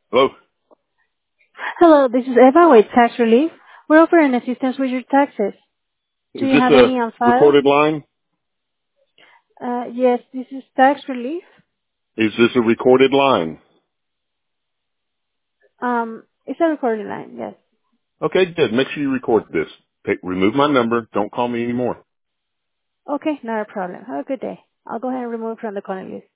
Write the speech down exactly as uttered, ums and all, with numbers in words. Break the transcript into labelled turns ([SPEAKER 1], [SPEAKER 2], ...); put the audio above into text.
[SPEAKER 1] Hello?
[SPEAKER 2] Hello, this is Eva with Tax Relief. We're offering assistance with your taxes. Do
[SPEAKER 1] Is
[SPEAKER 2] you
[SPEAKER 1] this
[SPEAKER 2] have
[SPEAKER 1] a
[SPEAKER 2] any on file?
[SPEAKER 1] recorded line?
[SPEAKER 2] Uh, yes, this is Tax Relief.
[SPEAKER 1] Is this a recorded line?
[SPEAKER 2] Um, it's a recording line, yes.
[SPEAKER 1] Okay, good. Make sure you record this. Take, remove my number. Don't call me anymore.
[SPEAKER 2] Okay, not a problem. Have a good day. I'll go ahead and remove it from the calling list.